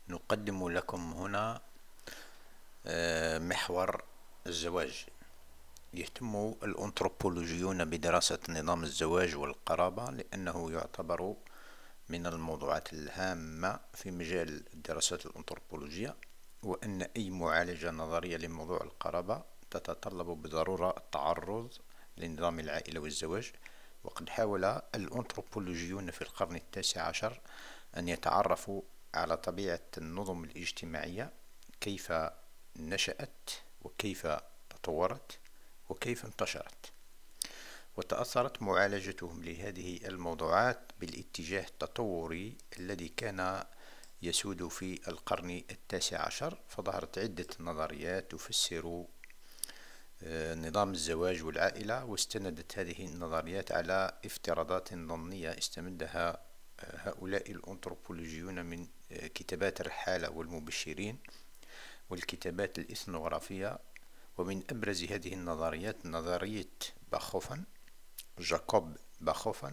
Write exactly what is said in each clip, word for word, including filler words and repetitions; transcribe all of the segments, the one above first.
نقدم لكم هنا آه، محور الزواج. يهتم الأنثروبولوجيون بدراسة نظام الزواج والقرابة لأنه يعتبر من الموضوعات الهامة في مجال الدراسات الأنثروبولوجية، وأن أي معالجة نظرية لموضوع القرابة تتطلب بضرورة التعرض لنظام العائلة والزواج. وقد حاول الأنثروبولوجيون في القرن التاسع عشر أن يتعرفوا على طبيعة النظم الاجتماعية، كيف نشأت وكيف تطورت وكيف انتشرت. وتأثرت معالجتهم لهذه الموضوعات بالاتجاه التطوري الذي كان يسود في القرن التاسع عشر، فظهرت عدة نظريات تفسر آه، نظام الزواج والعائلة، واستندت هذه النظريات على افتراضات ضمنية استمدها آه، هؤلاء الأنثروبولوجيون من آه، كتابات الرحالة والمبشرين والكتابات الإثنوغرافية. ومن أبرز هذه النظريات نظرية باخوفن، جاكوب باخوفن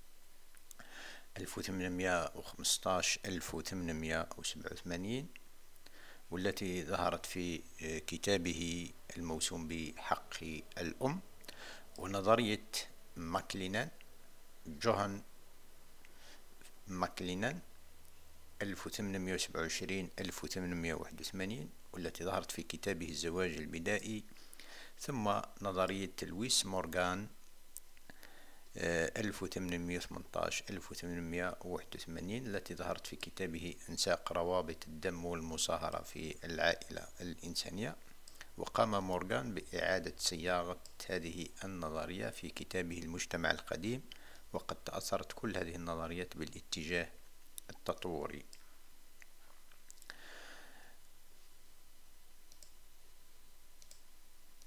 ألف وثمانمائة وخمسة عشر ألف وثمانمائة وسبعة وثمانين، والتي ظهرت في كتابه الموسوم بحق الأم. ونظرية ماكلينان، جوهان ماكلينان ألف وثمانمائة وسبعة وعشرين ألف وثمانمائة وواحد وثمانين، والتي ظهرت في كتابه الزواج البدائي. ثم نظرية لويس مورغان ألف وثمانمائة وثمانية عشر ألف وثمانمائة وواحد وثمانين، التي ظهرت في كتابه إنساق روابط الدم والمصاهرة في العائلة الإنسانية. وقام مورغان بإعادة صياغة هذه النظرية في كتابه المجتمع القديم، وقد تأثرت كل هذه النظريات بالاتجاه التطوري.